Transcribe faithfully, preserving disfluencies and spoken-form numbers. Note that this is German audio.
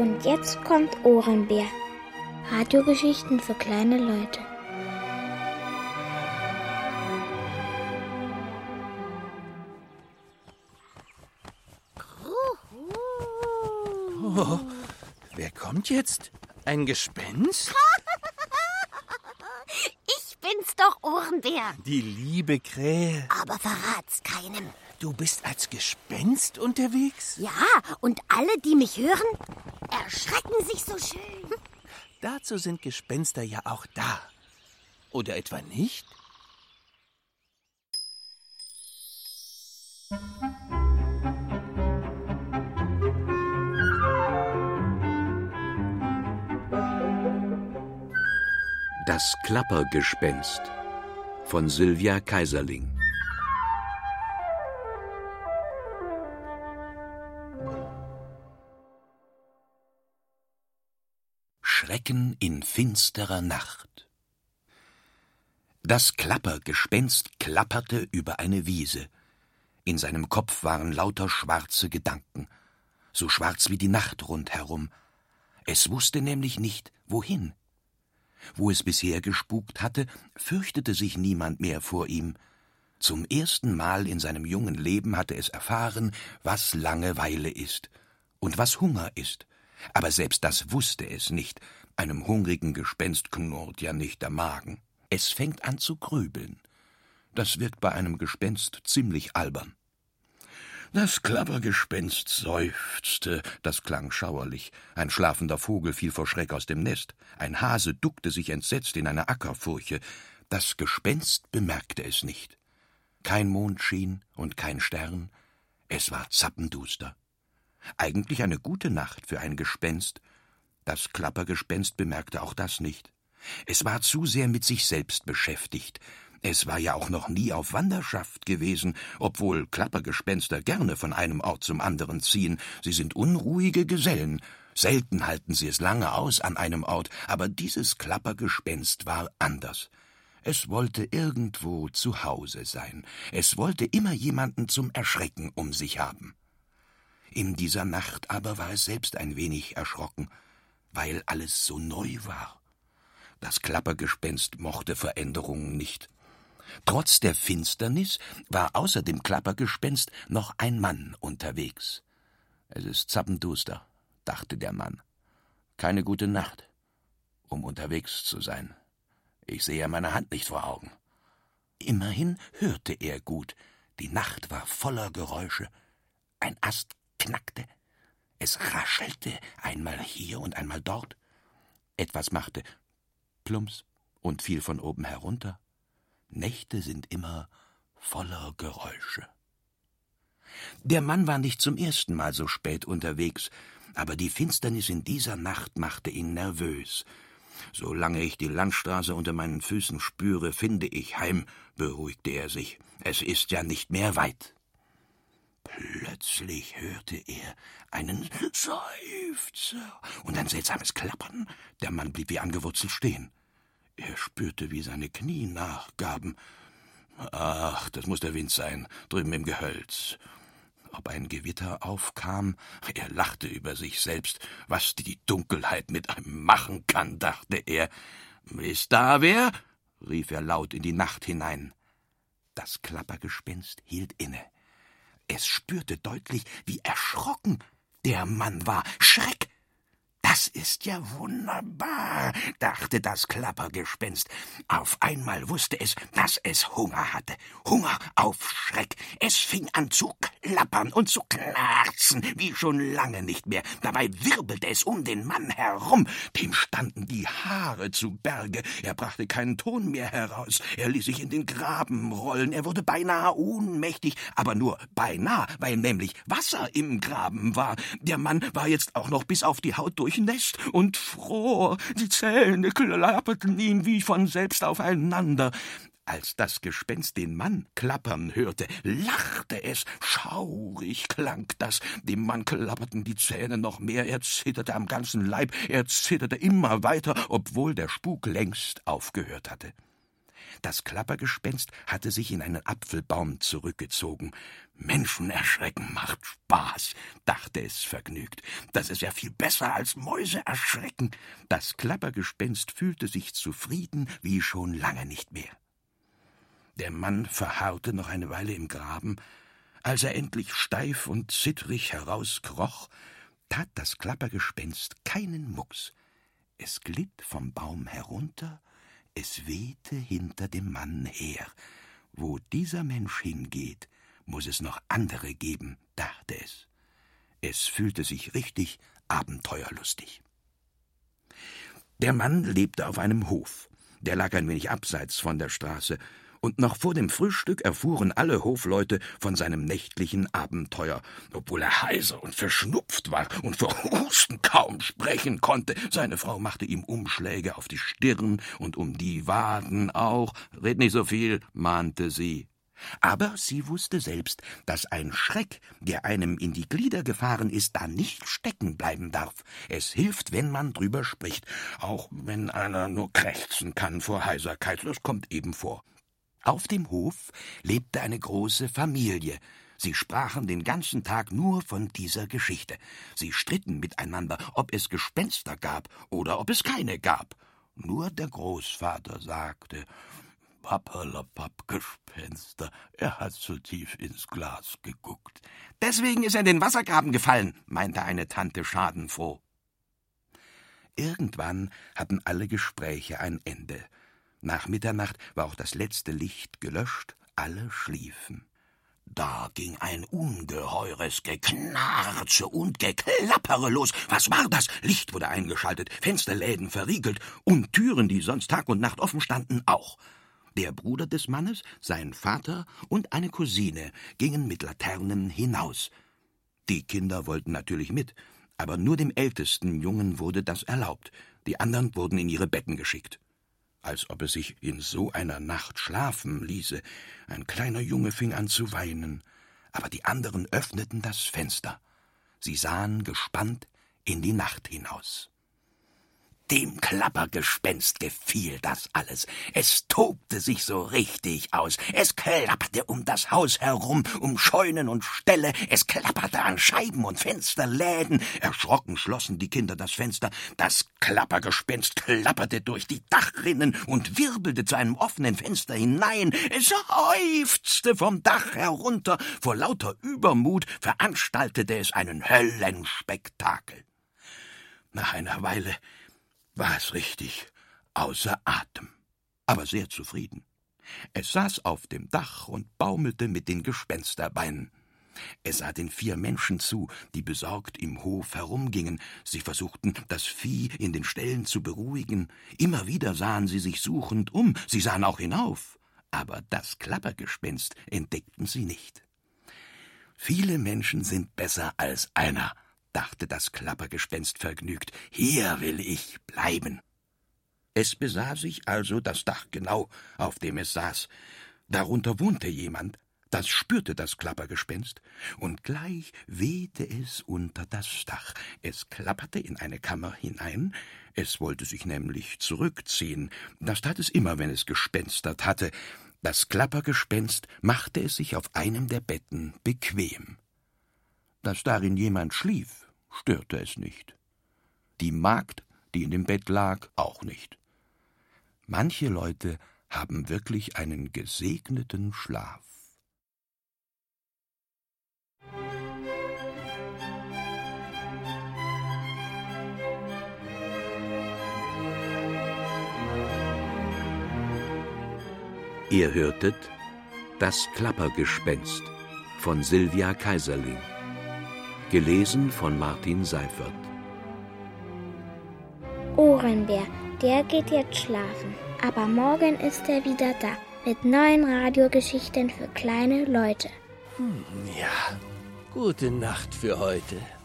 Und jetzt kommt Ohrenbär. Radiogeschichten für kleine Leute. Oh, wer kommt jetzt? Ein Gespenst? Ich bin's doch, Ohrenbär. Die liebe Krähe. Aber verrat's keinem. Du bist als Gespenst unterwegs? Ja, und alle, die mich hören, erschrecken sich so schön. Dazu sind Gespenster ja auch da. Oder etwa nicht? Das Klappergespenst von Sylvia Kaiserling. Schrecken in finsterer Nacht. Das Klappergespenst klapperte über eine Wiese. In seinem Kopf waren lauter schwarze Gedanken, so schwarz wie die Nacht rundherum. Es wusste nämlich nicht, wohin. Wo es bisher gespukt hatte, fürchtete sich niemand mehr vor ihm. Zum ersten Mal in seinem jungen Leben hatte es erfahren, was Langeweile ist und was Hunger ist. Aber selbst das wusste es nicht. Einem hungrigen Gespenst knurrt ja nicht der Magen. Es fängt an zu grübeln. Das wirkt bei einem Gespenst ziemlich albern. Das Klappergespenst seufzte, das klang schauerlich. Ein schlafender Vogel fiel vor Schreck aus dem Nest. Ein Hase duckte sich entsetzt in eine Ackerfurche. Das Gespenst bemerkte es nicht. Kein Mond schien und kein Stern. Es war zappenduster. Eigentlich eine gute Nacht für ein Gespenst. Das Klappergespenst bemerkte auch das nicht. Es war zu sehr mit sich selbst beschäftigt. Es war ja auch noch nie auf Wanderschaft gewesen, obwohl Klappergespenster gerne von einem Ort zum anderen ziehen. Sie sind unruhige Gesellen. Selten halten sie es lange aus an einem Ort, aber dieses Klappergespenst war anders. Es wollte irgendwo zu Hause sein. Es wollte immer jemanden zum Erschrecken um sich haben. In dieser Nacht aber war es selbst ein wenig erschrocken, weil alles so neu war. Das Klappergespenst mochte Veränderungen nicht. Trotz der Finsternis war außer dem Klappergespenst noch ein Mann unterwegs. »Es ist zappenduster«, dachte der Mann. »Keine gute Nacht, um unterwegs zu sein. Ich sehe meine Hand nicht vor Augen.« Immerhin hörte er gut. Die Nacht war voller Geräusche. Ein Ast knackte. Es raschelte, einmal hier und einmal dort. Etwas machte plumps und fiel von oben herunter. Nächte sind immer voller Geräusche. Der Mann war nicht zum ersten Mal so spät unterwegs, aber die Finsternis in dieser Nacht machte ihn nervös. »Solange ich die Landstraße unter meinen Füßen spüre, finde ich heim«, beruhigte er sich. »Es ist ja nicht mehr weit.« Plötzlich hörte er einen Seufzer und ein seltsames Klappern. Der Mann blieb wie angewurzelt stehen. Er spürte, wie seine Knie nachgaben. »Ach, das muß der Wind sein, drüben im Gehölz.« Ob ein Gewitter aufkam? Er lachte über sich selbst. Was die Dunkelheit mit einem machen kann, dachte er. »Ist da wer?« rief er laut in die Nacht hinein. Das Klappergespenst hielt inne. Es spürte deutlich, wie erschrocken der Mann war. Schreck! »Das ist ja wunderbar«, dachte das Klappergespenst. Auf einmal wusste es, dass es Hunger hatte. Hunger auf Schreck. Es fing an zu klappern und zu knarzen, wie schon lange nicht mehr. Dabei wirbelte es um den Mann herum. Dem standen die Haare zu Berge. Er brachte keinen Ton mehr heraus. Er ließ sich in den Graben rollen. Er wurde beinahe ohnmächtig, aber nur beinahe, weil nämlich Wasser im Graben war. Der Mann war jetzt auch noch bis auf die Haut durch Nest und fror. Die Zähne klapperten ihm wie von selbst aufeinander. Als das Gespenst den Mann klappern hörte, lachte es. Schaurig klang das. Dem Mann klapperten die Zähne noch mehr. Er zitterte am ganzen Leib. Er zitterte immer weiter, obwohl der Spuk längst aufgehört hatte. Das Klappergespenst hatte sich in einen Apfelbaum zurückgezogen. »Menschen erschrecken macht Spaß«, dachte es vergnügt. »Das ist ja viel besser als Mäuse erschrecken.« Das Klappergespenst fühlte sich zufrieden wie schon lange nicht mehr. Der Mann verharrte noch eine Weile im Graben. Als er endlich steif und zittrig herauskroch, tat das Klappergespenst keinen Mucks. Es glitt vom Baum herunter, es wehte hinter dem Mann her. Wo dieser Mensch hingeht, muß es noch andere geben, dachte es. Es fühlte sich richtig abenteuerlustig. Der Mann lebte auf einem Hof. Der lag ein wenig abseits von der Straße, und noch vor dem Frühstück erfuhren alle Hofleute von seinem nächtlichen Abenteuer, obwohl er heiser und verschnupft war und vor Husten kaum sprechen konnte. Seine Frau machte ihm Umschläge auf die Stirn und um die Waden auch. »Red nicht so viel«, mahnte sie. Aber sie wusste selbst, dass ein Schreck, der einem in die Glieder gefahren ist, da nicht stecken bleiben darf. Es hilft, wenn man drüber spricht, auch wenn einer nur krächzen kann vor Heiserkeit. Das kommt eben vor. Auf dem Hof lebte eine große Familie. Sie sprachen den ganzen Tag nur von dieser Geschichte. Sie stritten miteinander, ob es Gespenster gab oder ob es keine gab. Nur der Großvater sagte: »Papperlapapp, Gespenster, er hat zu tief ins Glas geguckt.« »Deswegen ist er in den Wassergraben gefallen«, meinte eine Tante schadenfroh. Irgendwann hatten alle Gespräche ein Ende. Nach Mitternacht war auch das letzte Licht gelöscht, alle schliefen. Da ging ein ungeheures Geknarze und Geklappere los. Was war das? Licht wurde eingeschaltet, Fensterläden verriegelt und Türen, die sonst Tag und Nacht offen standen, auch. Der Bruder des Mannes, sein Vater und eine Cousine gingen mit Laternen hinaus. Die Kinder wollten natürlich mit, aber nur dem ältesten Jungen wurde das erlaubt. Die anderen wurden in ihre Betten geschickt. Als ob es sich in so einer Nacht schlafen ließe. Ein kleiner Junge fing an zu weinen, aber die anderen öffneten das Fenster. Sie sahen gespannt in die Nacht hinaus. Dem Klappergespenst gefiel das alles. Es tobte sich so richtig aus. Es klapperte um das Haus herum, um Scheunen und Ställe. Es klapperte an Scheiben und Fensterläden. Erschrocken schlossen die Kinder das Fenster. Das Klappergespenst klapperte durch die Dachrinnen und wirbelte zu einem offenen Fenster hinein. Es seufzte vom Dach herunter. Vor lauter Übermut veranstaltete es einen Höllenspektakel. Nach einer Weile war es richtig außer Atem, aber sehr zufrieden. Es saß auf dem Dach und baumelte mit den Gespensterbeinen. Es sah den vier Menschen zu, die besorgt im Hof herumgingen. Sie versuchten, das Vieh in den Ställen zu beruhigen. Immer wieder sahen sie sich suchend um. Sie sahen auch hinauf, aber das Klappergespenst entdeckten sie nicht. Viele Menschen sind besser als einer, dachte das Klappergespenst vergnügt. Hier will ich bleiben. Es besah sich also das Dach genau, auf dem es saß. Darunter wohnte jemand. Das spürte das Klappergespenst, und gleich wehte es unter das Dach. Es klapperte in eine Kammer hinein. Es wollte sich nämlich zurückziehen. Das tat es immer, wenn es gespenstert hatte. Das Klappergespenst machte es sich auf einem der Betten bequem. Dass darin jemand schlief, störte es nicht. Die Magd, die in dem Bett lag, auch nicht. Manche Leute haben wirklich einen gesegneten Schlaf. Ihr hörtet »Das Klappergespenst« von Sylvia Kaiserling. Gelesen von Martin Seifert. Ohrenbär, der geht jetzt schlafen. Aber morgen ist er wieder da. Mit neuen Radiogeschichten für kleine Leute. Hm, ja, gute Nacht für heute.